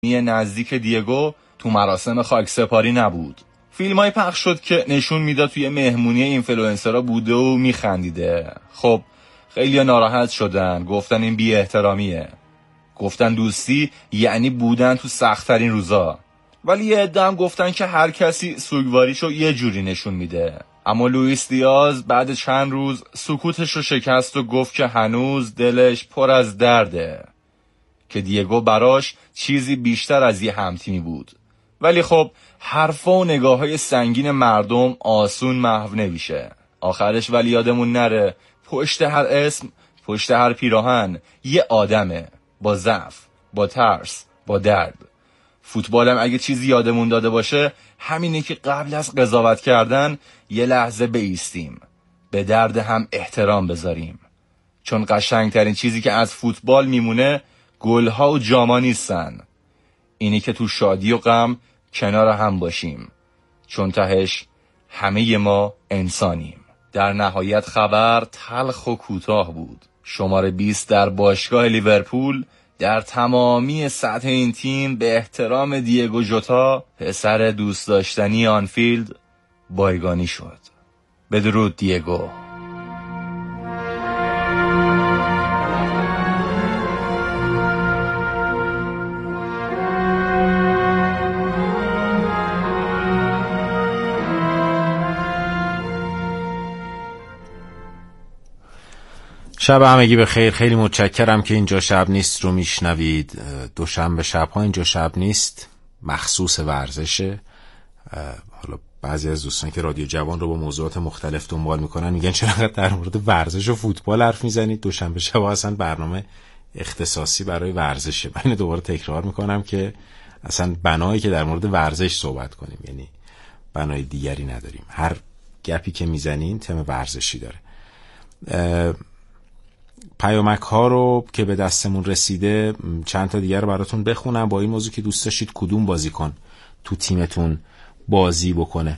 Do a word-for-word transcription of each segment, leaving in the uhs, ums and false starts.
نزدیک دیگو تو مراسم خاکسپاری نبود. فیلمای پخش شد که نشون میداد توی مهمونی اینفلوئنسرها بوده و میخندیده. خب خیلی ناراحت شدن، گفتن این بی احترامیه. گفتن دوستی یعنی بودن تو سخت‌ترین روزا. ولی یه عده هم گفتن که هر کسی سوگواریشو یه جوری نشون میده. اما لوئیس دیاز بعد چند روز سکوتش رو شکست و گفت که هنوز دلش پر از درده، که دیگو براش چیزی بیشتر از یه همتیمی بود. ولی خب حرفا و نگاه‌های سنگین مردم آسون محو نمیشه. آخرش ولی یادمون نره پشت هر اسم، پشت هر پیراهن یه آدمه، با ضعف، با ترس، با درد. فوتبالم اگه چیزی یادمون داده باشه همینه که قبل از قضاوت کردن یه لحظه بایستیم، به درد هم احترام بذاریم. چون قشنگترین چیزی که از فوتبال میمونه گل‌ها و جاما نیستن، اینی که تو شادی و غم کنار هم باشیم، چون تهش همه ما انسانیم. در نهایت خبر تلخ و کوتاه بود. شماره بیست در باشگاه لیورپول در تمامی سطح این تیم به احترام دیگو ژوتا، پسر دوست داشتنی آنفیلد، بایگانی شد. بدرود دیگو. شب همگی به خیر. خیلی متشکرم که اینجا شب نیست رو میشنوید. دوشنبه شب‌ها اینجا شب نیست، مخصوص ورزشه. حالا بعضی از دوستان که رادیو جوان رو با موضوعات مختلف دنبال میکنن میگن چرا در مورد ورزش و فوتبال حرف میزنید؟ دوشنبه شب اصلا برنامه اختصاصی برای ورزشه. من اینو دوباره تکرار میکنم که اصلا بنایی که در مورد ورزش صحبت کنیم، یعنی بنای دیگری نداریم. هر گپی که میزنین تم ورزشی داره. پیامک ها رو که به دستمون رسیده چند تا دیگر رو براتون بخونم با این موضوع که دوست داشتید کدوم بازیکن تو تیمتون بازی بکنه.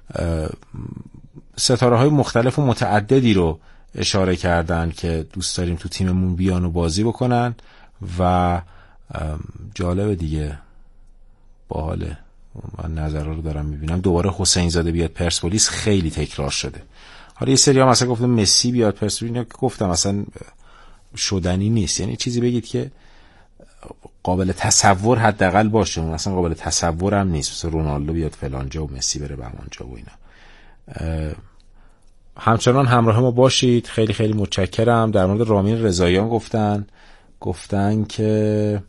ستاره های مختلف و متعددی رو اشاره کردن که دوست داریم تو تیممون بیان و بازی بکنن و جالب دیگه، باحاله. من نظرها رو دارم میبینم. دوباره حسین زاده بیاد پرسپولیس خیلی تکرار شده. حالا یه سری ها مثلا گفتم مسی بیاد پرسپولیس، اینا که گفتم مثلا شدنی نیست. یعنی چیزی بگید که قابل تصور حداقل باشه. اون اصلا قابل تصور هم نیست. مثلا رونالدو بیاد فلان جا و مسی بره بهمان جا و اینا. همچنان همراه ما باشید. خیلی خیلی متشکرم. در مورد رامین رضاییان گفتن گفتن که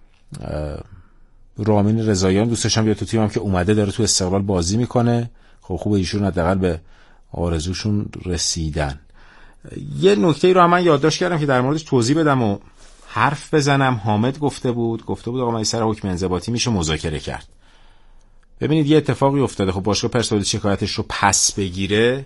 رامین رضاییان دوست داشتم بیاد تو تیمم که اومده داره تو استقلال بازی میکنه. خب خوبه ایشون حداقل به آرزوشون رسیدن. یه نکته رو هم من یادداشت کردم که در موردش توضیح بدم و حرف بزنم. حامد گفته بود گفته بود آقا من سر حکم انضباطی میشه مذاکره کرد. ببینید یه اتفاقی افتاده. خب باشگاه پرسپولیس شکایتش رو پس بگیره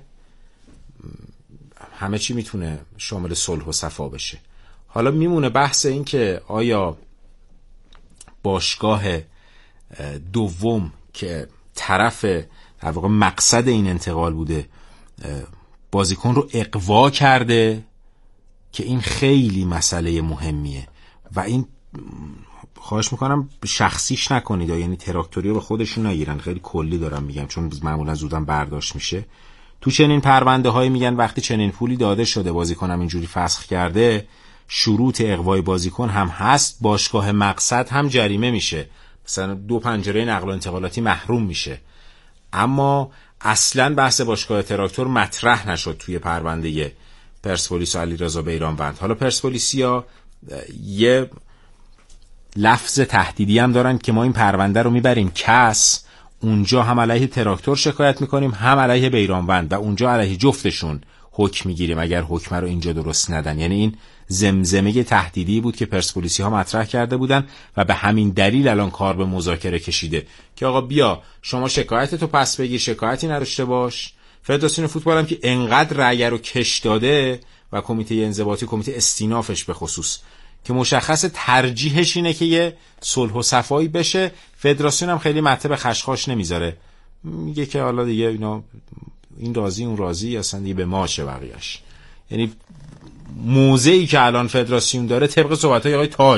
همه چی میتونه شامل صلح و صفا بشه. حالا میمونه بحث این که آیا باشگاه دوم که طرف در واقع مقصد این انتقال بوده بازیکن رو اغوا کرده، که این خیلی مسئله مهمیه و این خواهش میکنم شخصیش نکنید، یعنی تراکتوری رو به خودشون نگیرن. خیلی کلی دارم میگم چون معمولا زودم برداشت میشه. تو چنین پرونده هایی میگن وقتی چنین پولی داده شده بازیکنم اینجوری فسخ کرده، شروط اغوای بازیکن هم هست، باشگاه مقصد هم جریمه میشه، مثلا دو پنجره نقل و انتقالاتی محروم میشه. اما اصلا بحث باشگاه تراکتور مطرح نشد توی پرونده پرسپولیس و علیرضا بیرانوند. حالا پرسپولیسیا یه لفظ تهدیدی هم دارن که ما این پرونده رو میبریم کس، اونجا هم علیه تراکتور شکایت میکنیم هم علیه بیرانوند و اونجا علیه جفتشون حکم میگیریم اگر حکم رو اینجا درست ندن. یعنی این زمزمه تهدیدی بود که پرسپولیسی ها مطرح کرده بودن و به همین دلیل الان کار به مذاکره کشیده که آقا بیا شما شکایتتو پس بگیر، شکایتی نداشته باش. فدراسیون فوتبال هم که انقدر رأی رو کش داده و کمیته انضباطی، کمیته استینافش به خصوص، که مشخص ترجیحش اینه که یه صلح و صفایی بشه. فدراسیون هم خیلی مته به خشخاش نمیذاره، میگه که حالا دیگه اینا این راضی اون راضی، اصلا دیگه به ماشه بقیه‌اش. یعنی موضعی که الان فدراسیون داره طبق صحبت‌های آقای تاج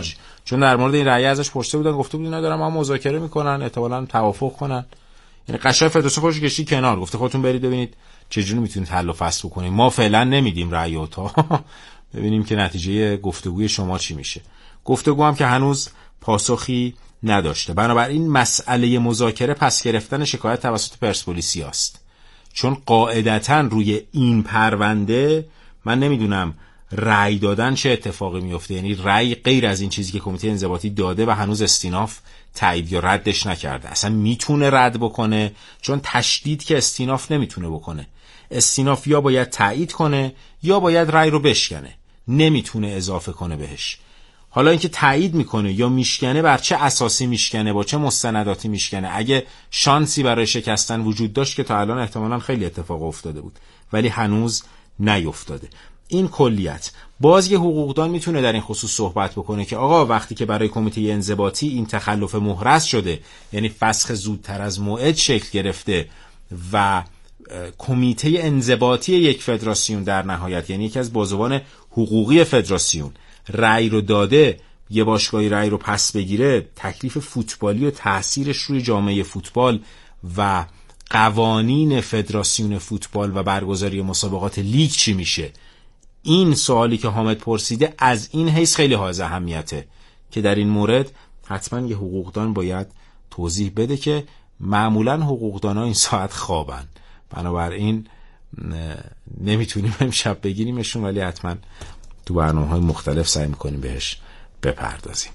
چون در مورد این رأی ازش پرسیده بودن، گفته بود اینا دارن ما مذاکره میکنن، احتمالاً توافق کنن. یعنی قشنگ فدراسیون خودش کشید کنار، گفته خودتون برید ببینید چجوری میتونید حل و فصل بکنید، ما فعلا نمیدیم رأی تا ببینیم که نتیجه گفتگوی شما چی میشه. گفتگو هم که هنوز پاسخی نداشته. بنابراین مسئله مذاکره پس گرفتن شکایت توسط پرسپولیسی است، چون قاعدتاً روی این پرونده من نمیدونم رأی دادن چه اتفاقی میفته. یعنی رأی غیر از این چیزی که کمیته انضباطی داده و هنوز استیناف تایید یا ردش نکرده، اصلا میتونه رد بکنه، چون تشدید که استیناف نمیتونه بکنه. استیناف یا باید تایید کنه یا باید رأی رو بشکنه، نمیتونه اضافه کنه بهش. حالا اینکه تایید میکنه یا میشکنه، بر چه اساسی میشکنه، با چه مستنداتی میشکنه، اگه شانسی برای شکستن وجود داشت که تا الان احتمالاً خیلی اتفاق افتاده بود، ولی هنوز نیفتاده. این کلیت. باز یه حقوقدان میتونه در این خصوص صحبت بکنه که آقا وقتی که برای کمیته انضباطی این تخلف محرز شده، یعنی فسخ زودتر از موعد شکل گرفته و کمیته انضباطی یک فدراسیون در نهایت، یعنی یکی از بازوان حقوقی فدراسیون، رأی رو داده، یه باشگاهی رأی رو پس بگیره، تکلیف فوتبالی و تأثیرش روی جامعه فوتبال و قوانین فدراسیون فوتبال و برگزاری مسابقات لیگ چی میشه؟ این سوالی که حامد پرسیده از این حیث خیلی حائز اهمیته که در این مورد حتما یه حقوقدان باید توضیح بده که معمولا حقوقدان ها این ساعت خوابن، بنابراین نمیتونیم امشب بگیریمشون، ولی حتما تو برنامه‌های مختلف سعی میکنیم بهش بپردازیم.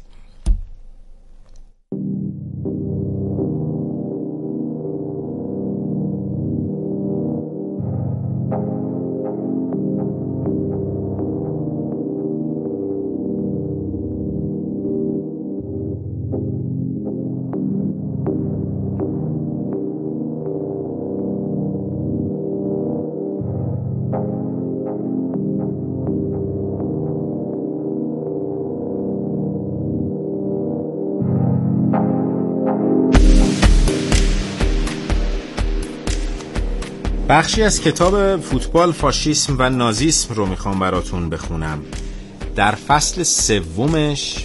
بخشی از کتاب فوتبال، فاشیسم و نازیسم رو میخوام براتون بخونم. در فصل سومش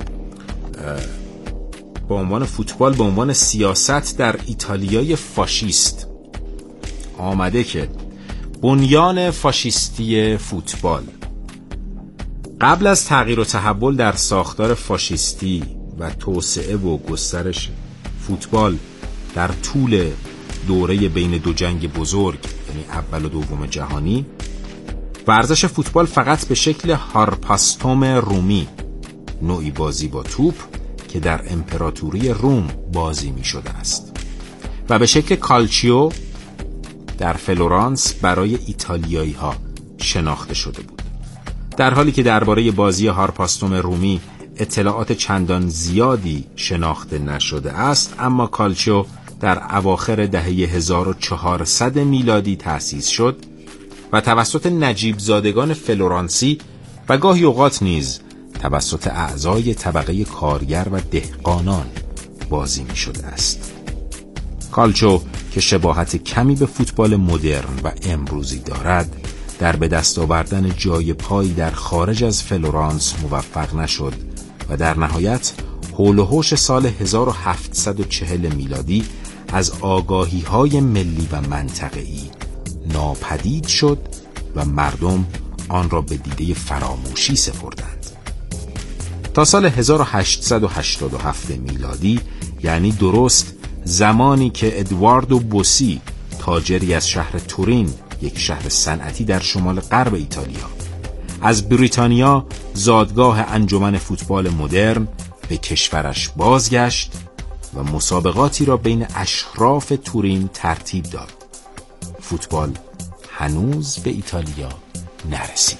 با عنوان فوتبال به عنوان سیاست در ایتالیای فاشیست آمده که بنیان فاشیستی فوتبال. قبل از تغییر و تحول در ساختار فاشیستی و توسعه و گسترش فوتبال در طول دوره بین دو جنگ بزرگ، یعنی اول و دوم جهانی، ورزش فوتبال فقط به شکل هارپاستوم رومی، نوعی بازی با توپ که در امپراتوری روم بازی می شده است، و به شکل کالچیو در فلورانس برای ایتالیایی ها شناخته شده بود. در حالی که درباره بازی هارپاستوم رومی اطلاعات چندان زیادی شناخته نشده است، اما کالچیو در اواخر دهه هزار و چهارصد میلادی تأسیس شد و توسط نجیب زادگان فلورانسی و گاهی اوقات نیز توسط اعضای طبقه کارگر و دهقانان بازی می شده است. کالچو که شباهت کمی به فوتبال مدرن و امروزی دارد، در به دست آوردن جای پایی در خارج از فلورانس موفق نشد و در نهایت حول و حوش سال هزار و هفتصد و چهل میلادی از آگاهی‌های ملی و منطقه‌ای ناپدید شد و مردم آن را به دیده فراموشی سپردند. تا سال هزار و هشتصد و هشتاد و هفت میلادی، یعنی درست زمانی که ادواردو بوسی، تاجری از شهر تورین، یک شهر صنعتی در شمال غرب ایتالیا، از بریتانیا زادگاه انجمن فوتبال مدرن به کشورش بازگشت و مسابقاتی را بین اشراف تورین ترتیب داد، فوتبال هنوز به ایتالیا نرسیده.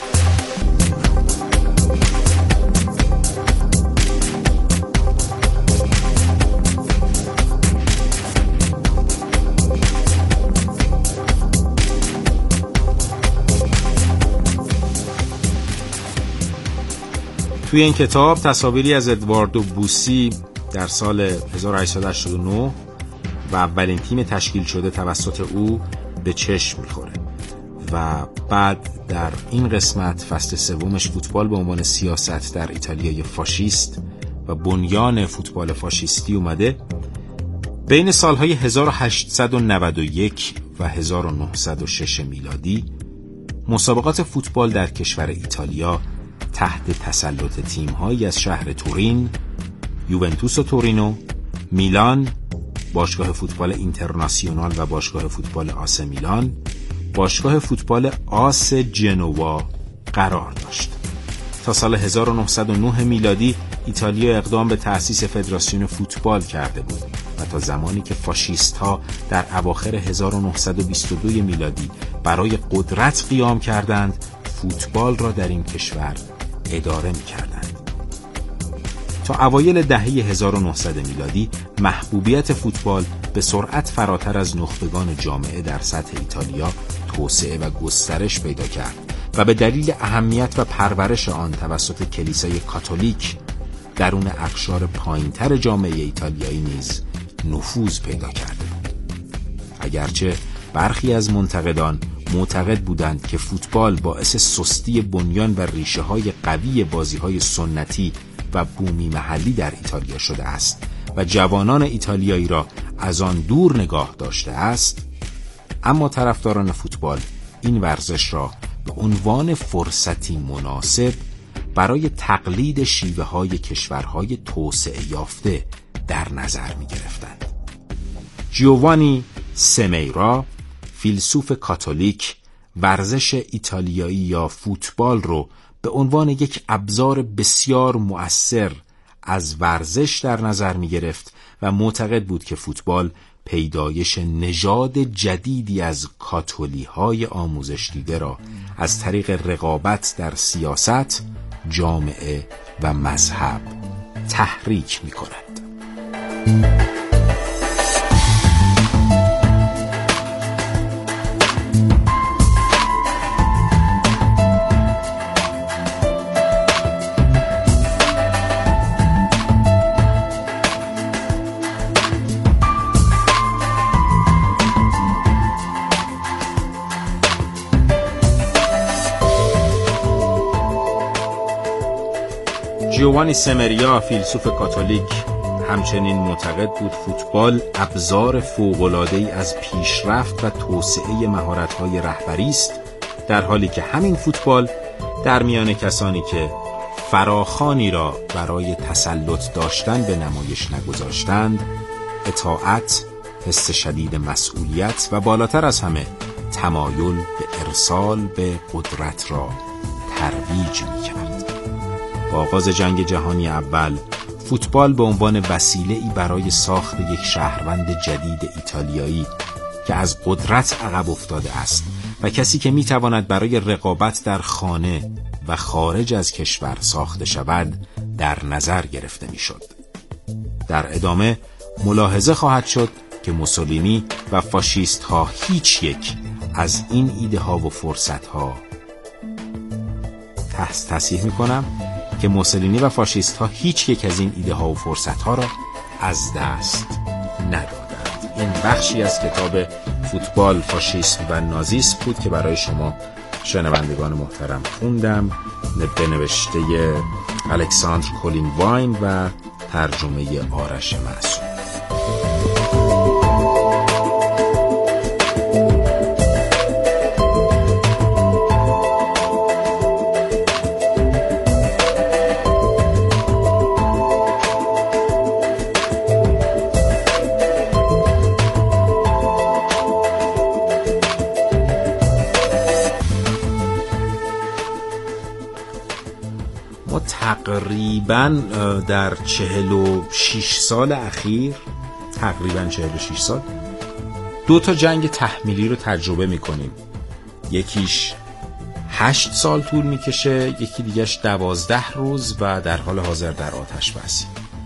توی این کتاب تصاویری از ادواردو بوسی در سال هزار و هشتصد و هشتاد و نه و اولین تیم تشکیل شده توسط او به چشم میخوره و بعد در این قسمت فصل سومش فوتبال به عنوان سیاست در ایتالیای فاشیست و بنیان فوتبال فاشیستی اومده. بین سالهای هزار و هشتصد و نود و یک و هزار و نهصد و شش میلادی مسابقات فوتبال در کشور ایتالیا تحت تسلط تیم‌هایی از شهر تورین، یوونتوس و تورینو، میلان، باشگاه فوتبال اینترناسیونال و باشگاه فوتبال آس میلان، باشگاه فوتبال آس جنوا قرار داشت. تا سال هزار و نهصد و نه میلادی ایتالیا اقدام به تأسیس فدراسیون فوتبال کرده بود و تا زمانی که فاشیست‌ها در اواخر هزار و نهصد و بیست و دو میلادی برای قدرت قیام کردند، فوتبال را در این کشور اداره می‌کردند. تا اوایل دهه هزار و نهصد میلادی محبوبیت فوتبال به سرعت فراتر از نخبگان جامعه در سطح ایتالیا توسعه و گسترش پیدا کرد و به دلیل اهمیت و پرورش آن توسط کلیسای کاتولیک درون اقشار پایین‌تر جامعه ایتالیایی نیز نفوذ پیدا کرده بود. اگرچه برخی از منتقدان معتقد بودند که فوتبال باعث سستی بنیان و ریشه‌های قوی بازی‌های سنتی و بومی محلی در ایتالیا شده است و جوانان ایتالیایی را از آن دور نگاه داشته است، اما طرفداران فوتبال این ورزش را به عنوان فرصتی مناسب برای تقلید شیوه‌های کشورهای توسعه یافته در نظر می‌گرفتند. جیووانی سمیرا، فیلسوف کاتولیک، ورزش ایتالیایی یا فوتبال رو به عنوان یک ابزار بسیار مؤثر از ورزش در نظر می‌گرفت و معتقد بود که فوتبال پیدایش نژاد جدیدی از کاتولی‌های آموزش دیده را از طریق رقابت در سیاست، جامعه و مذهب تحریک می‌کند. جیووانی سمریا، فیلسوف کاتولیک، همچنین معتقد بود فوتبال ابزار فوق‌العاده‌ای از پیشرفت و توسعه مهارت‌های رهبری است، در حالی که همین فوتبال در میان کسانی که فراخوانی را برای تسلط داشتن به نمایش نگذاشتند، اطاعت، حس شدید مسئولیت و بالاتر از همه تمایل به ارسال به قدرت را ترویج می‌کرد. با آغاز جنگ جهانی اول، فوتبال به عنوان وسیله‌ای برای ساخت یک شهروند جدید ایتالیایی که از قدرت عقب افتاده است و کسی که می‌تواند برای رقابت در خانه و خارج از کشور ساخته شود در نظر گرفته می‌شد. در ادامه ملاحظه خواهد شد که موسولینی و فاشیست‌ها هیچ یک از این ایده ها و فرصت ها تصحیح می‌کنم که موسولینی و فاشیست ها هیچ یک از این ایده ها و فرصت ها را از دست ندادند. این بخشی از کتاب فوتبال، فاشیسم و نازیسم بود که برای شما شنوندگان محترم خوندم، به نوشته الکساندر کولین واین و ترجمه آرش معصوم. تقریباً در چهل و شش سال اخیر تقریباً چهل و شش سال دو تا جنگ تحمیلی رو تجربه میکنیم. یکیش هشت سال طول میکشه، یکی دیگهش دوازده روز و در حال حاضر در آتش بسی.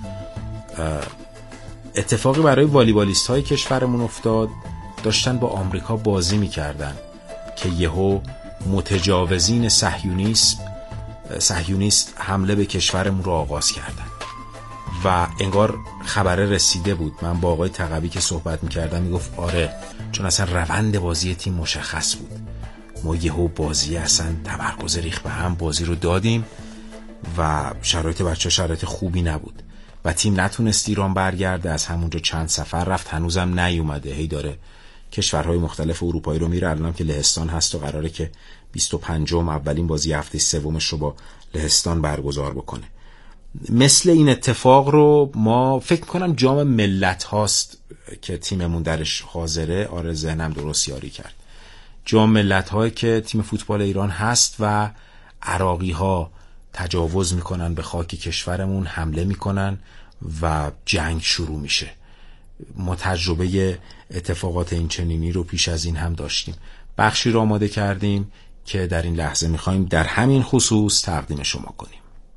اتفاقی برای والیبالیست های کشورمون افتاد، داشتن با آمریکا بازی میکردن که یهو متجاوزین صهیونیسم صهیونیست حمله به کشورمون رو آغاز کردن و انگار خبره رسیده بود. من با آقای تقوی که صحبت میکردم میگفت آره، چون اصلا روند بازی تیم مشخص بود. ما یهو بازی اصلا تمرکز ریخت به هم، بازی رو دادیم و شرایط بچه شرایط خوبی نبود و تیم نتونست ایران برگرده. از همونجا چند سفر رفت، هنوزم نیومده، هی داره کشورهای مختلف اروپایی رو میره. الانم که لهستان هست و قراره که بیست و پنجم اولین بازی هفته سومش رو با لهستان برگزار بکنه. مثل این اتفاق رو ما فکر کنم جام ملت هاست که تیممون درش حاضره. آره ذهنم درست یاری کرد. جام ملت هایی که تیم فوتبال ایران هست و عراقی ها تجاوز میکنن به خاک کشورمون، حمله میکنن و جنگ شروع میشه. ما تجربه اتفاقات این چنینی رو پیش از این هم داشتیم. بخشی رو آماده کردیم که در این لحظه میخوایم در همین خصوص تقدیم شما کنیم.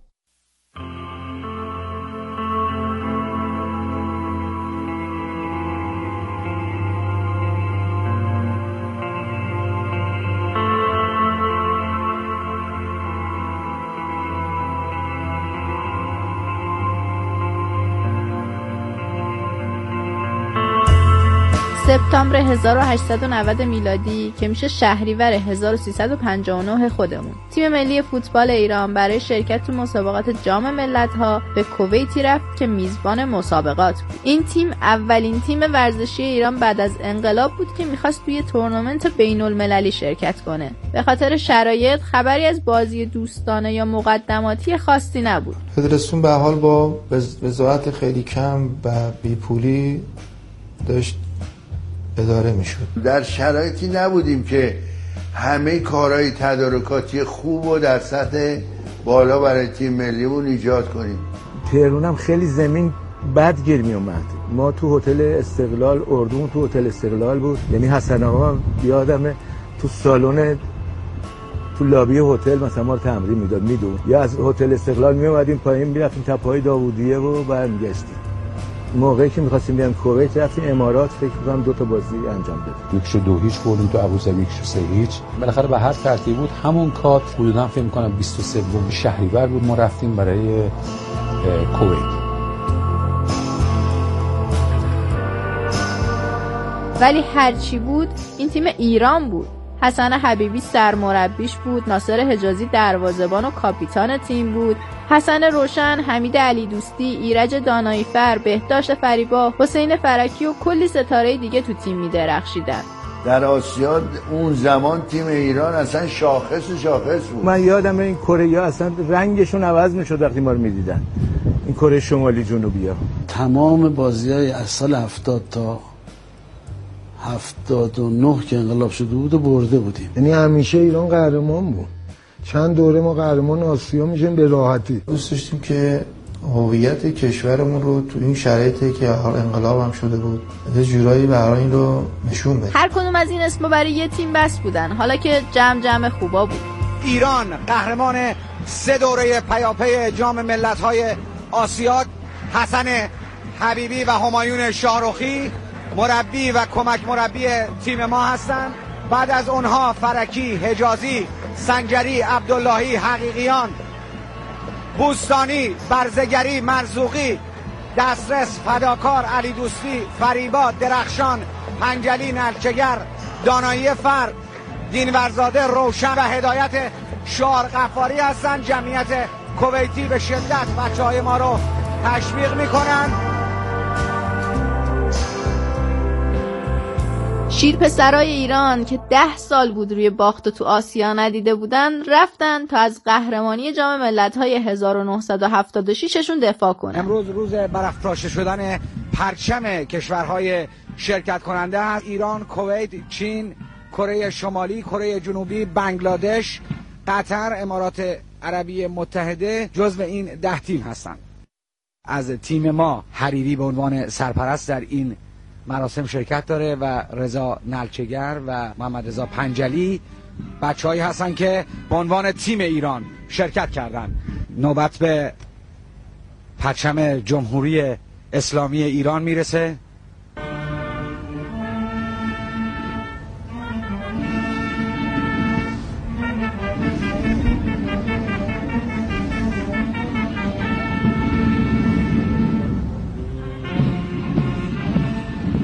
سپتامبر هزار و هشتصد و نود میلادی که میشه شهریور هزار و سیصد و پنجاه و نه خودمون، تیم ملی فوتبال ایران برای شرکت تو مسابقات جام ملت‌ها به کویتی رفت که میزبان مسابقات بود. این تیم اولین تیم ورزشی ایران بعد از انقلاب بود که میخواست توی تورنمنت بین‌المللی شرکت کنه. به خاطر شرایط خبری از بازی دوستانه یا مقدماتی خاصی نبود. فدراسیون به حال با وضاحت خیلی کم و بیپولی داشت اداره میشد. در شرایطی نبودیم که همه کارهای تدارکاتی خوب و در سطح بالا برای تیم ملیمون ایجاد کنیم. تهران هم خیلی زمین بد گیر می اومد. ما تو هتل استقلال، اردومون تو هتل استقلال بود، یعنی حسن آقا یادمه تو سالن تو لابی هتل مثلا ما رو تمرین میداد میدون، یا از هتل استقلال می اومدیم پایین میرفتیم تپه‌های داوودیه و برمیگشتیم. موقعی که می‌خواستیم بیام کویت رفتیم امارات، فکر می‌کنم دو تا بازی انجام دادیم. یکشو دو هیچ بردیم تو ابوظبی، یکشو سه هیچ. بالاخره به هر ترتیب بود همون کات حدوداً فکر می‌کنم بیست و سوم شهریور بود ما رفتیم برای کویت. ولی هرچی بود این تیم ایران بود. حسن حبیبی سرمربیش بود، ناصر حجازی دروازه‌بان و کاپیتان تیم بود، حسن روشن، حمید علی دوستی، ایرج داناییفر، بهداشت فریبا، حسین فرکی و کلی ستاره دیگه تو تیم می‌درخشیدن. در آسیا اون زمان تیم ایران اصلا شاخص و شاخص بود. من یادم این کره‌ها اصلا رنگشون عوض می‌شد وقتی ما رو می‌دیدن. این کره شمالی جنوبی‌ها. تمام بازی‌های از سال هفتاد تا هفتاد و نه که انقلاب شده بود و برده بودیم. یعنی همیشه ایران قهرمان بود. چند دوره ما قهرمان آسیا میشیم به راحتی. دوست داشتیم که هویت کشورمون رو تو این شرایطی که حال انقلاب هم شده بود یه جورایی برای این رو نشون بده. هر کدوم از این اسما برای یه تیم بس بودن، حالا که جمع جمع خوبا بود. ایران قهرمان سه دوره پیاپی جام ملت‌های آسیا، حسن حبیبی و همایون شاهرخی مربی و کمک مربی تیم ما هستن. بعد از اونها فرکی، حجازی، سنجری، عبداللهی، حقیقیان، بوستانی، برزگری، مرزوقی، دسترس، فداکار، علی دوستی، فریبا، درخشان، پنجلی، نلچگر، دانایی فر، دینورزاده، روشن و هدایت شعار غفاری هستن. جمعیت کویتی به شدت بچه‌های ما رو تشویق میکنن. شیر پسرای ایران که ده سال بود روی باخت تو آسیا ندیده بودن رفتن تا از قهرمانی جام ملت‌های هزار و نهصد و هفتاد و شش شون دفاع کنن. امروز روز برافراشته شدن پرچم کشورهای شرکت کننده هست. ایران، کویت، چین، کره شمالی، کره جنوبی، بنگلادش، قطر، امارات عربی متحده جزو این ده تیم هستند. از تیم ما حریری به عنوان سرپرست در این مراسم شرکت داره و رضا نلچگر و محمد رضا پنجلی بچه‌هایی هستن که به عنوان تیم ایران شرکت کردن. نوبت به پرچم جمهوری اسلامی ایران میرسه.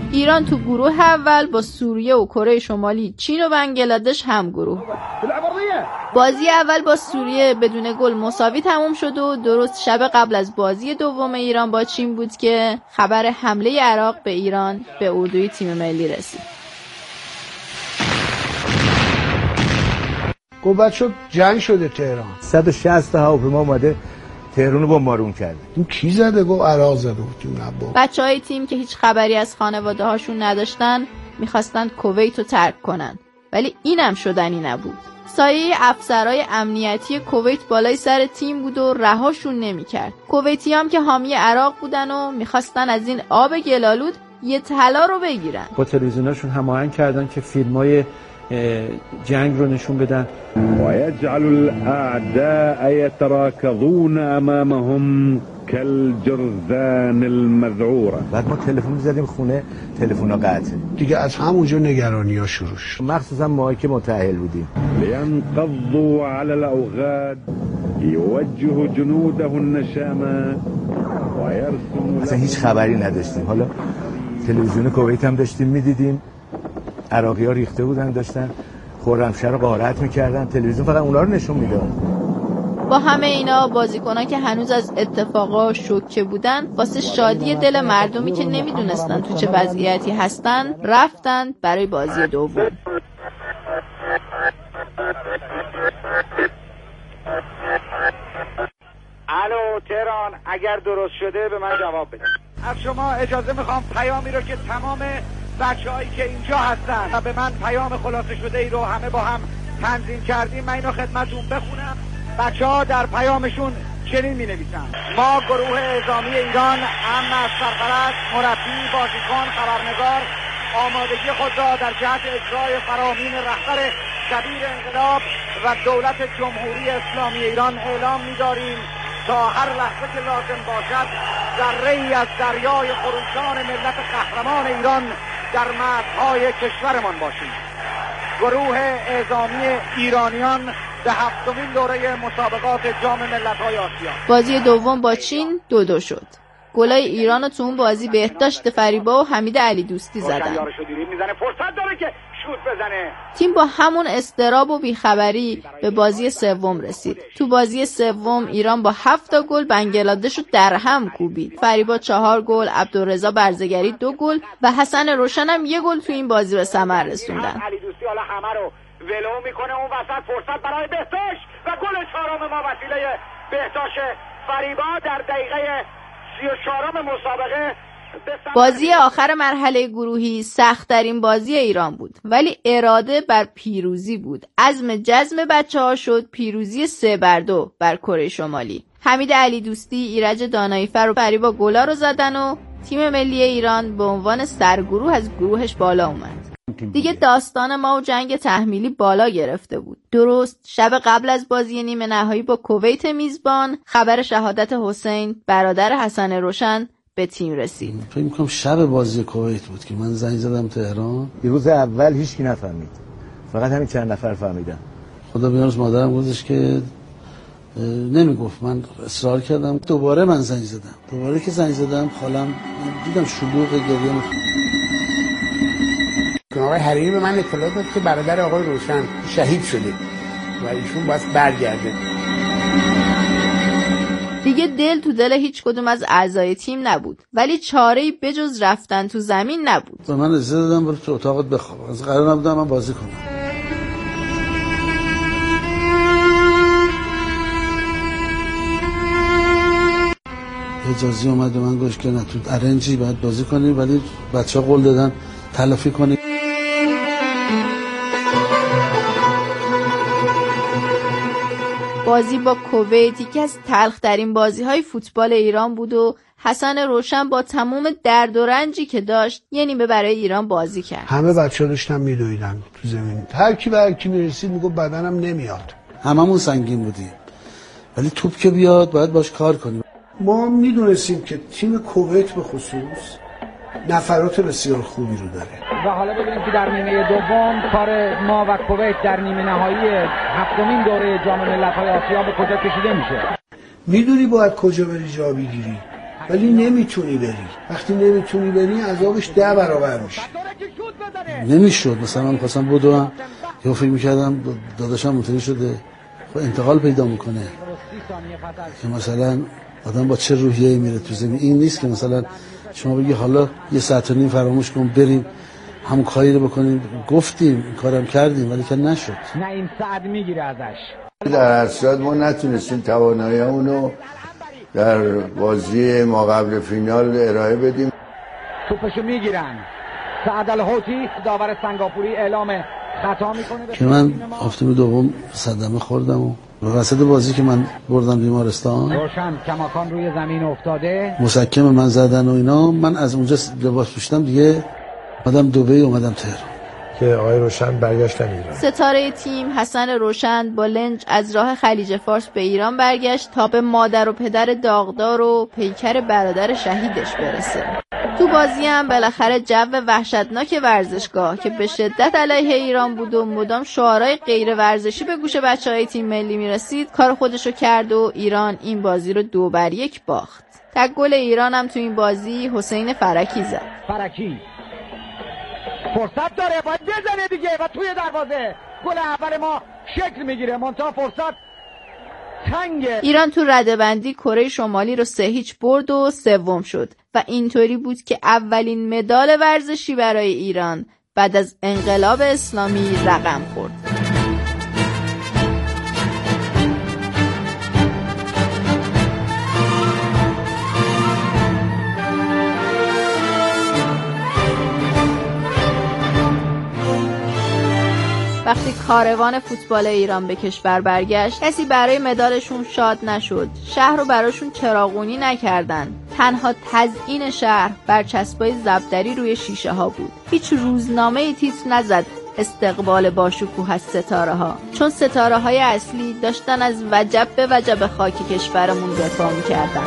ایران تو گروه اول با سوریه و کره شمالی، چین و بنگلادش هم گروه. بازی اول با سوریه بدون گل مساوی تموم شد و درست شب قبل از بازی دوم ایران با چین بود که خبر حمله عراق به ایران به اردوی تیم ملی رسید. گفت شد جنگ شده تهران. صد و شصت تا هواپیما اومده تهران رو بمبارون کرده. این کی زده؟ گفت عراق زده بود. بچهای تیم که هیچ خبری از خانواده هاشون نداشتن میخواستن کویت رو ترک کنن، ولی اینم شدنی نبود. سایه افسرهای امنیتی کویت بالای سر تیم بود و رهاشون نمیکرد. کویتی هم که حامی عراق بودن و میخواستن از این آب گلالود یه طلا رو بگیرن. با تلویزیوناشون هماهنگ کردن که فیلمای جنگ رو نشون بدن. ويجعل الأعداء يتراكضون أمامهم كالجرذان المذعورة. بعد ما تلفن زدیم خونه، تلفن‌ها قطعه. دیگه از همونجا نگرانی‌ها شروع شد. مخصوصا ما که متأهل بودیم. لينقضوا على الأوغاد يوجه جنوده النشامة ويرسم. اصلا هیچ خبری نداشتیم. حالا تلویزیون کویت هم داشتیم می‌دیدیم. عراقی‌ها ریخته بودن، داشتن خرمشهر رو غارت می‌کردن، تلویزیون فقط اونا رو نشون میداد. با همه اینا بازیکنان که هنوز از اتفاقا شوکه بودن، واسه شادی دل مردمی که نمیدونستن تو چه وضعیتی هستن رفتن برای بازی دوم. الو تهران، اگر درست شده به من جواب بده. از شما اجازه میخوام پیامی رو که تمام بچه‌هایی که اینجا هستن و به من پیام خلاصه شده ای رو همه با هم تنظیم کردیم، من اینو خدمتتون بخونم. بچه‌ها در پیامشون چنین می‌نویسن: ما گروه اعزامی ایران امن از سرپرست، مربی، بازیکن، خبرنگار آمادگی خود را در جهت اجرای فرامین رهبر کبیر انقلاب و دولت جمهوری اسلامی ایران اعلام می‌داریم تا هر لحظه که لازم باشد ذره‌ای از دریای خروشان ملت قهرمان ایران در مرزهای کشورمان باشیم. گروه اعزامی ایرانیان به هفتمین دوره مسابقات جام ملت‌های آسیا. بازی دوم با چین دو دو شد. گلای ایران رو تو اون بازی بهداشت فریبا و حمید علی دوستی زدن. فرصت داره که شوت بزنه. تیم با همون اضطراب و بیخبری به بازی سوم رسید. تو بازی سوم ایران با هفت تا گل بنگلادش رو در هم کوبید. فریبا چهار گل، عبدالرضا برزگری دو گل و حسن روشن هم یه گل تو این بازی به ثمر رسوندن. علی دوستی حالا همه رو ولو میکنه اون وسط، فرصت برای بهداشت و گل چهارم ما وسیله بهداشت فریبا در دقیقه سی و چهارم مسابقه. بازی آخر مرحله گروهی سخت‌ترین بازی ایران بود، ولی اراده بر پیروزی بود. عزم جزم بچه‌ها شد پیروزی سه بر دو بر کره شمالی. حمید علی دوستی، ایرج داناییفر و فریبا گلا رو زدن و تیم ملی ایران به عنوان سرگروه از گروهش بالا اومد. دیگه داستان ما و جنگ تحمیلی بالا گرفته بود. درست شب قبل از بازی نیمه نهایی با کویت میزبان، خبر شهادت حسین برادر حسن روشن به تیم رسید. فکر می‌کنم شب بازی کویت بود که من زنگ زدم تهران. روز اول هیچ کی نفهمید، فقط همین چند نفر فهمیدن. خدا بیامرز مادرم گفتش که نمیگفت، من اصرار کردم، دوباره من زنگ زدم. دوباره که زنگ زدم خالم دیدم شلوغ گریه می‌کنه. آقای حریری به من اطلاع داد که برادر آقای روشن شهید شده و ایشون باید برگرده. دیگه دل تو دل هیچ کدوم از اعضای تیم نبود، ولی چاره‌ای بجز رفتن تو زمین نبود. و من اجازه دادم برو تو اتاقت بخواب. از قرار نبودم من بازی کنم. اجازه اومد به من گفت که نه تو ارنجی باید بازی کنی، ولی بچه‌ها قول دادن تلافی کنی. بازی با کویت یکی از تلخ‌ترین بازی‌های فوتبال ایران بود و حسن روشن با تمام درد و رنجی که داشت یه نیمه برای ایران بازی کرد. همه بچه‌ها داشتن میدویدن تو زمین. هر کی به هر کی میرسید میگفت بدنم نمیاد. هممون سنگین بودیم، ولی توپ که بیاد باید باش کار کنیم. ما میدونستیم که تیم کویت به خصوص نفرات بسیار خوبی رو داره. و حالا ببینیم که در نیمه دوم کار ما و کویت در نیمه نهایی هفتمین دوره جام ملت‌های آسیا به کجا کشیده میشه. میدونی باید کجا بری جا بگیری. ولی نمیتونی بری. وقتی نمیتونی بری عذابش ده برابر میشه. نمیشد. مثلا من خواستم بدوم یا فکر میکردم داداشم منتهی شده، خب انتقال پیدا میکنه که مثلا آدم با چه روحیه‌ای میره تو زمین. این نیست که مثلا شما بگی حالا یه ساعت و نیم فراموش کن بریم همون کاری رو بکنیم. گفتیم این کارم کردیم ولی که نشد. نه این ساعت میگیره ازش. در هر صورت ما نتونستیم توانایی‌مون رو در بازی ما قبل فینال ارائه بدیم. توپشو میگیرن. سعد الحوتی داور سنگاپوری اعلام خطا میکنه که من هفته دوم صدمه خوردم و وسط بازی که من بردم بیمارستان، روشن کماکان روی زمین افتاده، مسکم من زدن و اینا. من از اونجا لباس پوشیدم دیگه، اومدم دبی، اومدم تهران که آقای روشن برگشتن ایران. ستاره تیم حسن روشن با لنج از راه خلیج فارس به ایران برگشت تا به مادر و پدر داغدار و پیکر برادر شهیدش برسه. تو بازی هم بالاخره جو وحشتناک ورزشگاه که به شدت علیه ایران بود و مدام شعارهای غیر ورزشی به گوش بچهای تیم ملی میرسید کار خودشو کرد و ایران این بازی رو دو بر یک باخت. تک گل ایران هم تو این بازی حسین فرکی زد. فرکی فرصت داره باید بزنه دیگه و توی دروازه گل اول ما شکل میگیره. منتها فرصت تنگه. ایران تو رده‌بندی کره شمالی رو سه هیچ برد و سوم شد و اینطوری بود که اولین مدال ورزشی برای ایران بعد از انقلاب اسلامی رقم خورد. وقتی کاروان فوتبال ایران به کشور برگشت کسی برای مدالشون شاد نشد. شهر رو براشون چراغونی نکردن. تنها تزیین شهر برچسبای زبدری روی شیشه ها بود. هیچ روزنامه‌ای تیتر نزد استقبال باشکوه از ستاره ها، چون ستاره های اصلی داشتن از وجب به وجب خاک کشورمون دفاع می‌کردن.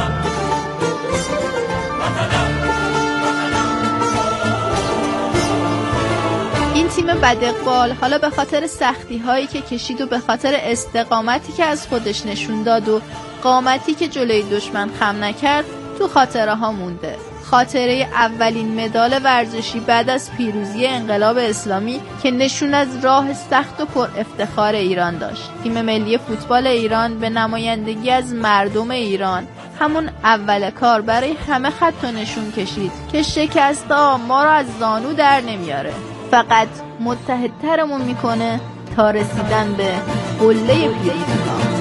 این تیم بداقبال حالا به خاطر سختی هایی که کشید و به خاطر استقامتی که از خودش نشون داد و قامتی که جلوی دشمن خم نکرد تو خاطره ها مونده. خاطره اولین مدال ورزشی بعد از پیروزی انقلاب اسلامی که نشون از راه سخت و پر افتخار ایران داشت. تیم ملی فوتبال ایران به نمایندگی از مردم ایران همون اول کار برای همه خط و نشون کشید که شکست‌ها ما رو از زانو در نمیاره، فقط متحدترمون میکنه تا رسیدن به قله پیروزی‌ها.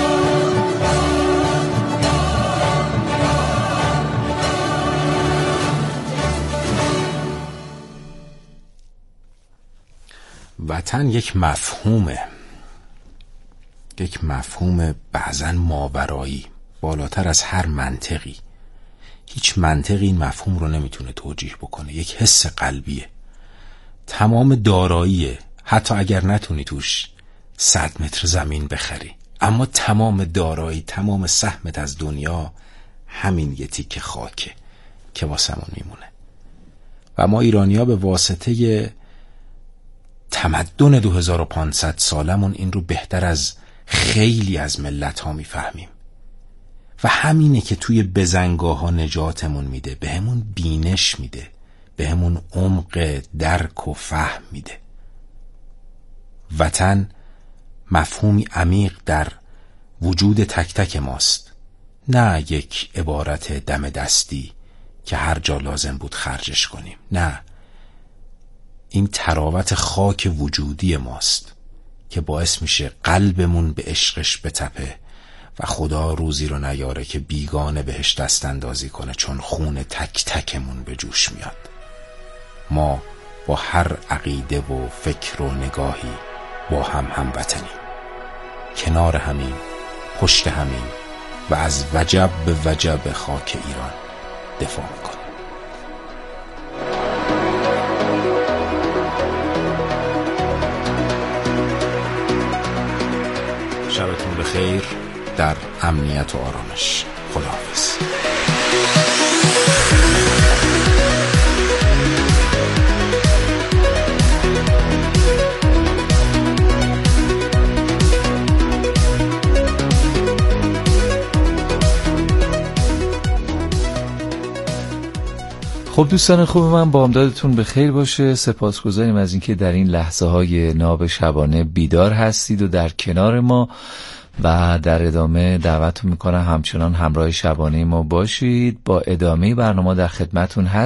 وطن یک مفهومه، یک مفهوم بعضن ماورایی، بالاتر از هر منطقی. هیچ منطقی این مفهوم رو نمیتونه توجیه بکنه. یک حس قلبیه، تمام داراییه، حتی اگر نتونی توش صد متر زمین بخری، اما تمام دارایی، تمام سهمت از دنیا همین یه تیکه خاکه که واسمون میمونه. و ما ایرانی‌ها به واسطه تمدن دو هزار و پانصد سالمون این رو بهتر از خیلی از ملت ها میفهمیم و همینه که توی بزنگاه ها نجاتمون میده، به همون بینش میده، به همون عمق درک و فهم میده. وطن مفهومی عمیق در وجود تک تک ماست، نه یک عبارت دم دستی که هر جا لازم بود خرجش کنیم. نه، این تراوت خاک وجودی ماست که باعث میشه قلبمون به عشقش بتپه و خدا روزی رو نیاره که بیگانه بهش دست اندازی کنه، چون خون تک تکمون به جوش میاد. ما با هر عقیده و فکر و نگاهی با هم هم وطنیم، کنار همیم، پشت همیم و از وجب به وجب خاک ایران دفاع میکنیم. شبتون بخیر، در امنیت و آرامش. خداحافظ. خب دوستان خوب من، بامدادتون به خیر باشه. سپاسگزاریم از اینکه در این لحظه های ناب شبانه بیدار هستید و در کنار ما، و در ادامه دعوتتون میکنم همچنان همراه شبانه ما باشید. با ادامه برنامه در خدمتتون هست.